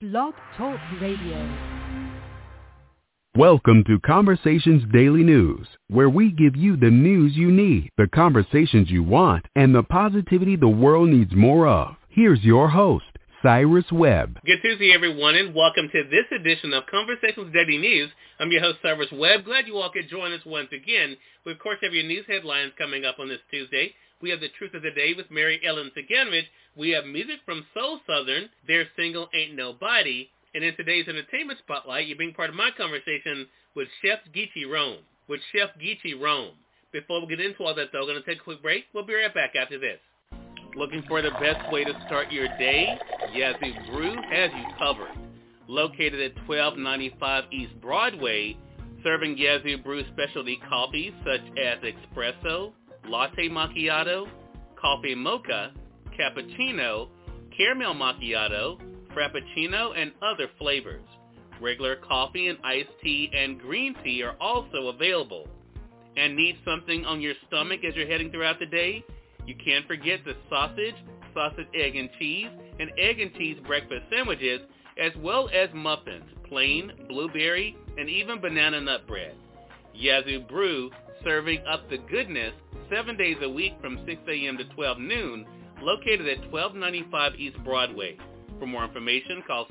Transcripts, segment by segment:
Blog Talk Radio. Welcome to Conversations Daily News, where we give you the news you need, the conversations you want, and the positivity the world needs more of. Here's your host, Cyrus Webb. Good Tuesday, everyone, and welcome to this edition of Conversations Daily News. I'm your host, Cyrus Webb. Glad you all could join us once again. We, of course, have your news headlines coming up on this Tuesday. We have the Truth of the Day with Mary Ellen Saganovich. We have music from Soul Southern, their single Ain't Nobody. And in today's entertainment spotlight, you're being part of my conversation with Chef Geechee Rome. Before we get into all that, though, we're going to take a quick break. We'll be right back after this. Looking for the best way to start your day? Yazoo Brew has you covered. Located at 1295 East Broadway, serving Yazoo Brew specialty coffees such as espresso, latte macchiato, coffee mocha, cappuccino, caramel macchiato, frappuccino, and other flavors. Regular coffee and iced tea and green tea are also available. And need something on your stomach as you're heading throughout the day? You can't forget the sausage, egg and cheese breakfast sandwiches, as well as muffins, plain, blueberry, and even banana nut bread. Yazoo Brew, serving up the goodness 7 days a week from 6 a.m. to 12 noon, located at 1295 East Broadway. For more information, call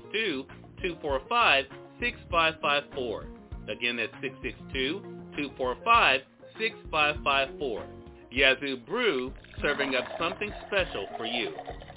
662-245-6554. Again, that's 662-245-6554. Yazoo Brew, serving up something special for you.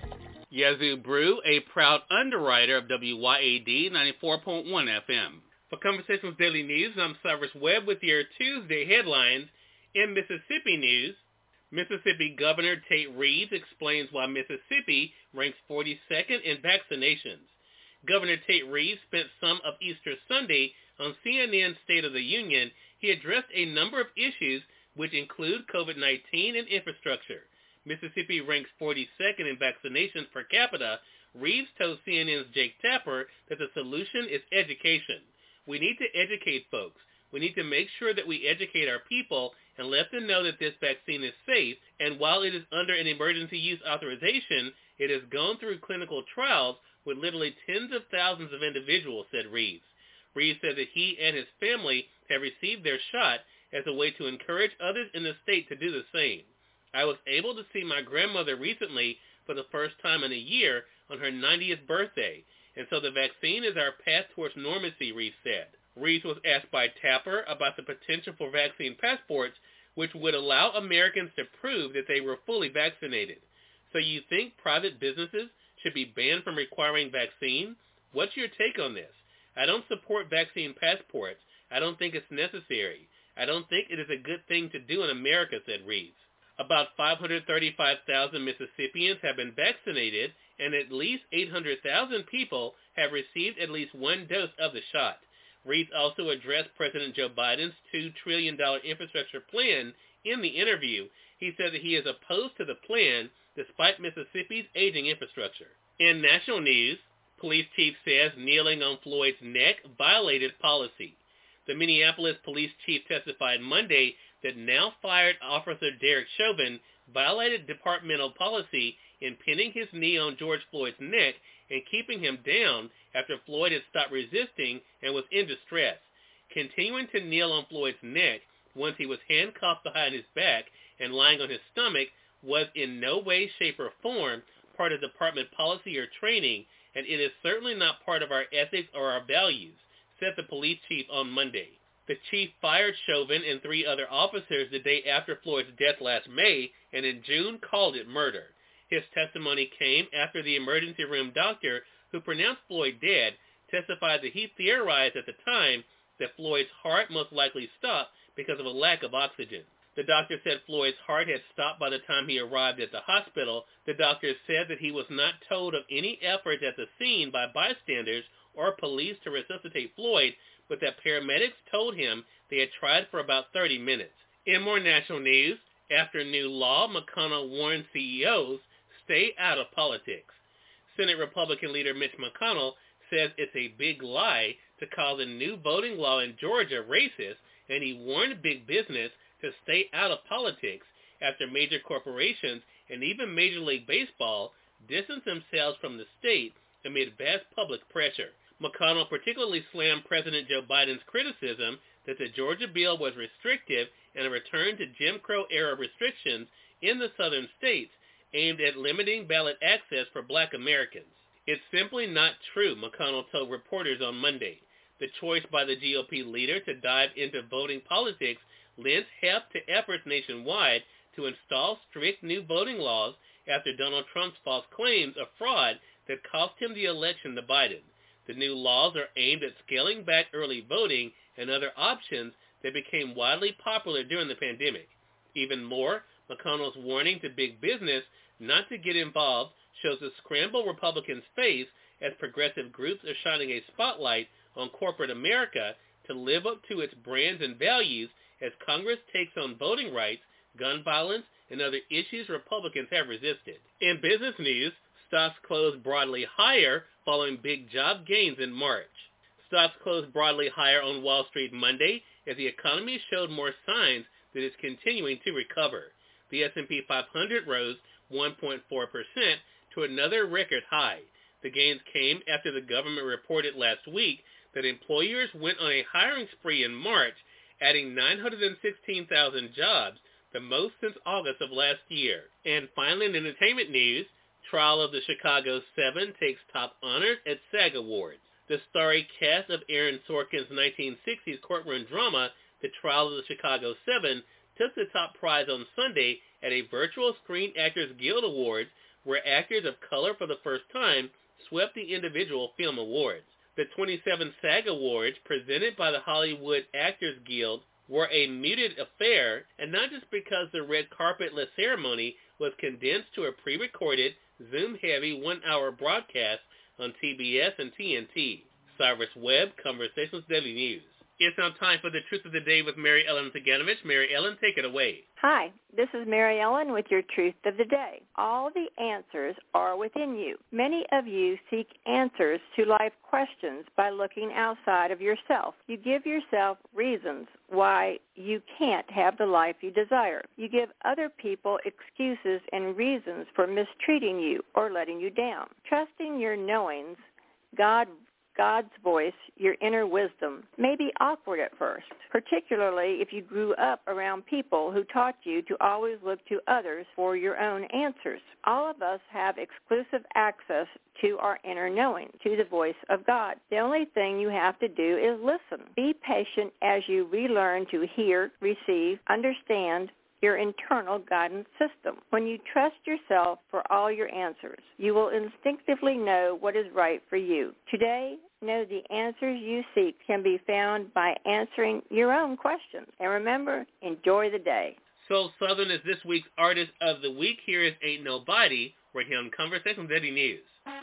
Yazoo Brew, a proud underwriter of WYAD 94.1 FM. For Conversations Daily News, I'm Cyrus Webb with your Tuesday headlines. In Mississippi news, Mississippi Governor Tate Reeves explains why Mississippi ranks 42nd in vaccinations. Governor Tate Reeves spent some of Easter Sunday on CNN's State of the Union. He addressed a number of issues which include COVID-19 and infrastructure. Mississippi ranks 42nd in vaccinations per capita. Reeves told CNN's Jake Tapper that the solution is education. We need to educate folks. We need to make sure that we educate our people and let them know that this vaccine is safe, and while it is under an emergency use authorization, it has gone through clinical trials with literally tens of thousands of individuals, said Reeves. Reeves said that he and his family have received their shot as a way to encourage others in the state to do the same. I was able to see my grandmother recently for the first time in a year on her 90th birthday, and so the vaccine is our path towards normalcy, Reeves said. Reeves was asked by Tapper about the potential for vaccine passports, which would allow Americans to prove that they were fully vaccinated. So you think private businesses should be banned from requiring vaccine? What's your take on this? I don't support vaccine passports. I don't think it's necessary. I don't think it is a good thing to do in America, said Reeves. About 535,000 Mississippians have been vaccinated, and at least 800,000 people have received at least one dose of the shot. Reeves also addressed President Joe Biden's $2 trillion infrastructure plan in the interview. He said that he is opposed to the plan despite Mississippi's aging infrastructure. In national news, police chief says kneeling on Floyd's neck violated policy. The Minneapolis police chief testified Monday that now-fired Officer Derek Chauvin violated departmental policy in pinning his knee on George Floyd's neck and keeping him down after Floyd had stopped resisting and was in distress. Continuing to kneel on Floyd's neck once he was handcuffed behind his back and lying on his stomach was in no way, shape, or form part of department policy or training, and it is certainly not part of our ethics or our values, said the police chief on Monday. The chief fired Chauvin and 3 other officers the day after Floyd's death last May, and in June called it murder. His testimony came after the emergency room doctor who pronounced Floyd dead testified that he theorized at the time that Floyd's heart most likely stopped because of a lack of oxygen. The doctor said Floyd's heart had stopped by the time he arrived at the hospital. The doctor said that he was not told of any efforts at the scene by bystanders or police to resuscitate Floyd, but that paramedics told him they had tried for about 30 minutes. In more national news, after new law, McConnell warned CEOs, stay out of politics. Senate Republican leader Mitch McConnell says it's a big lie to call the new voting law in Georgia racist, and he warned big business to stay out of politics after major corporations and even Major League Baseball distance themselves from the state amid vast public pressure. McConnell particularly slammed President Joe Biden's criticism that the Georgia bill was restrictive and a return to Jim Crow-era restrictions in the southern states aimed at limiting ballot access for black Americans. It's simply not true, McConnell told reporters on Monday. The choice by the GOP leader to dive into voting politics lends heft to efforts nationwide to install strict new voting laws after Donald Trump's false claims of fraud that cost him the election to Biden. The new laws are aimed at scaling back early voting and other options that became widely popular during the pandemic. Even more, McConnell's warning to big business not to get involved shows the scramble Republicans face as progressive groups are shining a spotlight on corporate America to live up to its brands and values as Congress takes on voting rights, gun violence, and other issues Republicans have resisted. In business news, stocks closed broadly higher following big job gains in March. Stocks closed broadly higher on Wall Street Monday as the economy showed more signs that it's continuing to recover. The S&P 500 rose 1.4% to another record high. The gains came after the government reported last week that employers went on a hiring spree in March, adding 916,000 jobs, the most since August of last year. And finally, in entertainment news, Trial of the Chicago 7 takes top honors at SAG Awards. The starry cast of Aaron Sorkin's 1960s courtroom drama, The Trial of the Chicago 7, took the top prize on Sunday at a virtual Screen Actors Guild Awards, where actors of color for the first time swept the individual film awards. The 27 SAG Awards, presented by the Hollywood Actors Guild, were a muted affair, and not just because the red carpet-less ceremony was condensed to a pre-recorded, Zoom-heavy 1-hour broadcast on TBS and TNT. Cyrus Webb, Conversations Daily News. It's now time for the Truth of the Day with Mary Ellen Taganovich. Mary Ellen, take it away. Hi, this is Mary Ellen with your Truth of the Day. All the answers are within you. Many of you seek answers to life questions by looking outside of yourself. You give yourself reasons why you can't have the life you desire. You give other people excuses and reasons for mistreating you or letting you down. Trusting your knowings, God's voice, your inner wisdom, may be awkward at first, particularly if you grew up around people who taught you to always look to others for your own answers. All of us have exclusive access to our inner knowing, to the voice of God. The only thing you have to do is listen. Be patient as you relearn to hear, receive, understand your internal guidance system. When you trust yourself for all your answers, you will instinctively know what is right for you. Today, know the answers you seek can be found by answering your own questions. And remember, enjoy the day. So Southern is this week's Artist of the Week. Here is Ain't Nobody, right here on Conversations Daily News.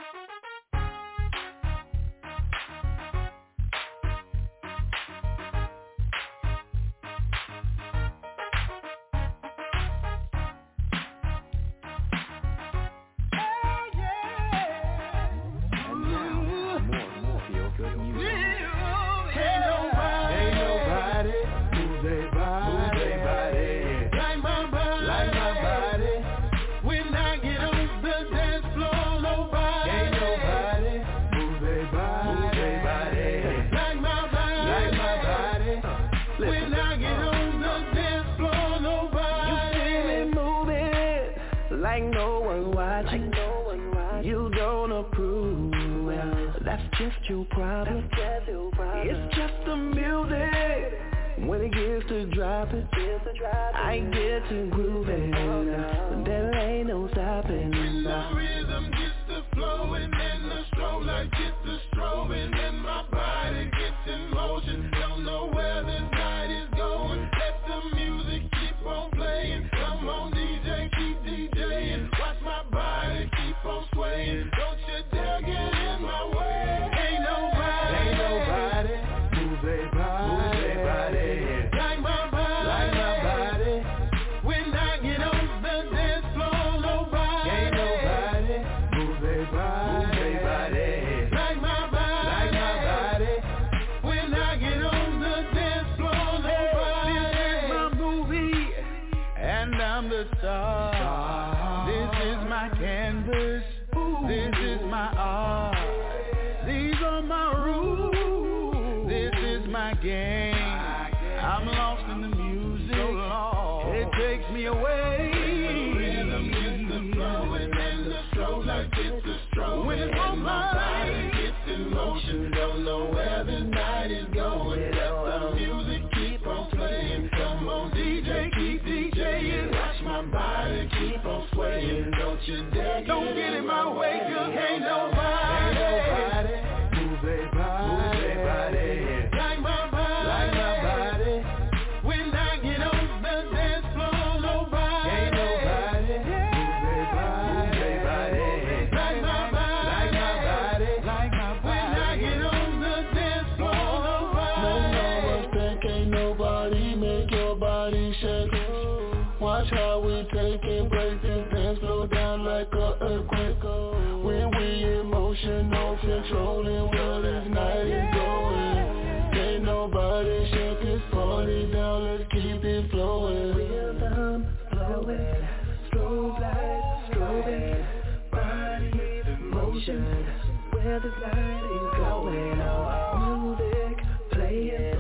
Your problem. It's just the music. When it gets to dropping, I get to grooving. There ain't no stopping. When the rhythm gets to flowing and the strobe light gets to strobing and my body gets in motion, don't know where this night is going. Let the music keep on playing. Come on, DJ, keep DJing. Watch my body keep on swaying. Don't you dare get in my way. Like again. I'm lost in the music. It takes me away. When it's on my body gets in motion, don't know where the night is going. Let the music keep on playing. Come on, DJ, keep DJing. Watch my body keep on swaying. Don't you dare, don't get in my way, 'cause ain't nobody move their body like my body. When I get on the dance floor, nobody ain't nobody move their body like my body. When I get on the dance floor, nobody. Ain't nobody make your body shake. Watch how we take it, break this dance floor down like a earthquake. When we in motion, no controlling where this night is going. Ain't nobody shake this party down, let's keep it flowing. Rhythm flowing, strobe lights strobing, body in motion, where this night is going. Music playing,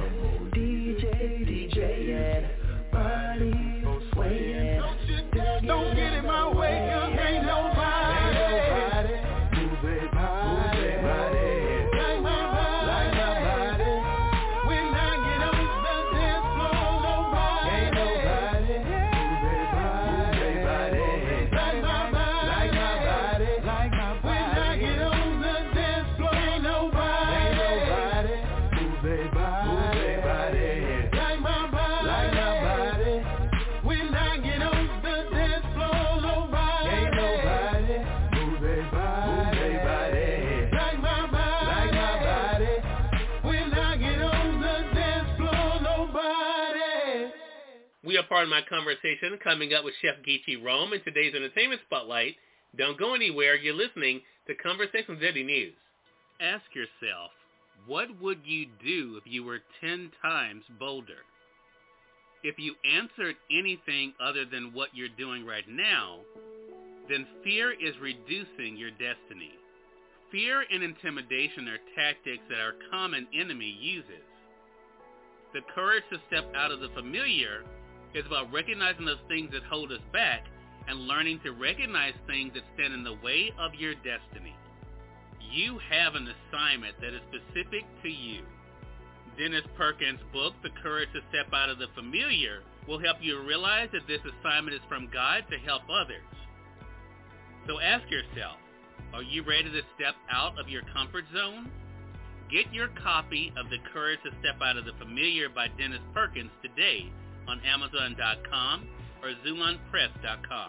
DJing, body swaying. Don't get in my way, 'cause ain't nobody move their body like my body. When I get on the dance floor, nobody ain't nobody move their body like my body. When I get on the dance floor, ain't nobody move their body like my body. When I get on the dance floor, nobody ain't nobody move their body like my body. When I get on the dance floor, nobody. We are part of my conversation coming up with Chef Geechee Rome in today's Entertainment Spotlight. Don't go anywhere. You're listening to Conversations Daily News. Ask yourself, what would you do if you were 10 times bolder? If you answered anything other than what you're doing right now, then fear is reducing your destiny. Fear and intimidation are tactics that our common enemy uses. The courage to step out of the familiar is about recognizing those things that hold us back and learning to recognize things that stand in the way of your destiny. You have an assignment that is specific to you. Dennis Perkins' book, The Courage to Step Out of the Familiar, will help you realize that this assignment is from God to help others. So ask yourself, are you ready to step out of your comfort zone? Get your copy of The Courage to Step Out of the Familiar by Dennis Perkins today on Amazon.com or ZulonPress.com.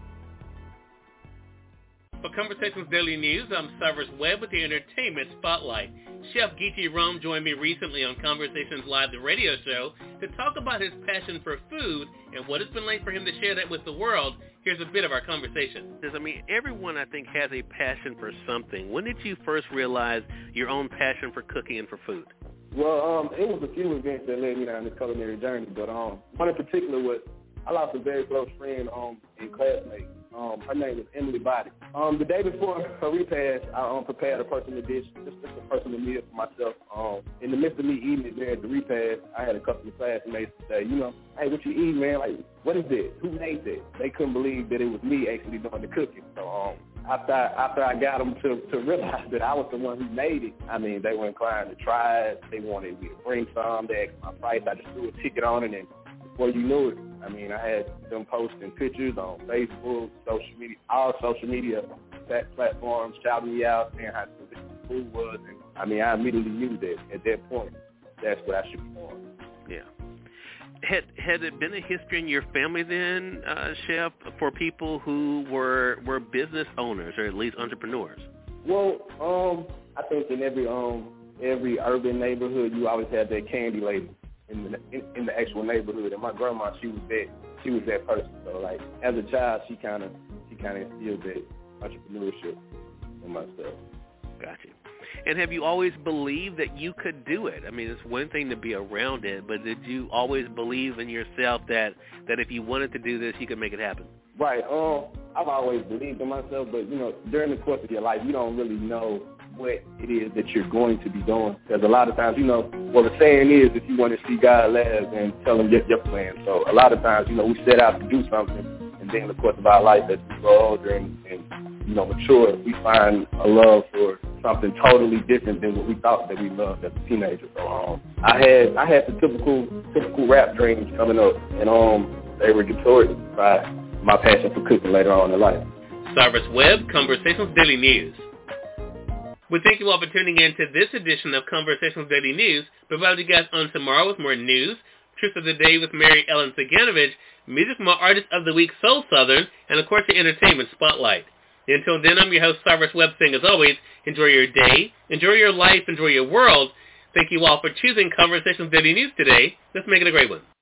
For Conversations Daily News, I'm Cyrus Webb with the Entertainment Spotlight. Chef Geechee Rome joined me recently on Conversations Live, the radio show, to talk about his passion for food and what it's been like for him to share that with the world. Here's a bit of our conversation. I mean, everyone, I think, has a passion for something. When did you first realize your own passion for cooking and for food? Well, it was a few events that led me down this culinary journey, but one in particular was I lost a very close friend and classmate. Her name was Emily Body. The day before her repast, I prepared a personal dish, just a personal meal for myself. In the midst of me eating it there at the repast, I had a couple of classmates say, hey, what you eating, man? Like, what is this? Who made that? They couldn't believe that it was me actually doing the cooking. So after I got them to realize that I was the one who made it, I mean, they were inclined to try it. They wanted me to bring some. They asked my price. I just threw a ticket on it, and before you knew it, I mean, I had them posting pictures on Facebook, social media, all social media platforms, shouting me out, saying how delicious the food was. And I mean, I immediately knew that at that point, that's what I should be doing. Yeah. Had it been a history in your family then, Chef, for people who were business owners or at least entrepreneurs? Well, I think in every urban neighborhood, you always had that candy lady in the actual neighborhood. And my grandma, she was that person. So like as a child, she kind of instilled that entrepreneurship in myself. Gotcha. And have you always believed that you could do it? I mean, it's one thing to be around it, but did you always believe in yourself that if you wanted to do this, you could make it happen? Right. I've always believed in myself, but, during the course of your life, you don't really know what it is that you're going to be doing. Because a lot of times, you know, well, the saying is, if you want to see God laugh, then tell him your plan. So a lot of times, you know, we set out to do something, and then in the course of our life, as we grow older and you know, mature, we find a love for something totally different than what we thought that we loved as a teenager. So I had the typical rap dreams coming up, and they were distorted by my passion for cooking later on in life. Cyrus Webb, Conversations Daily News. We thank you all for tuning in to this edition of Conversations Daily News. Provide you guys on tomorrow with more news, Truth of the Day with Mary Ellen Saganovich, music from our Artist of the Week, Soul Southern, and of course the Entertainment Spotlight. Until then, I'm your host, Cyrus Webb, saying as always, enjoy your day, enjoy your life, enjoy your world. Thank you all for choosing Conversations Daily News today. Let's make it a great one.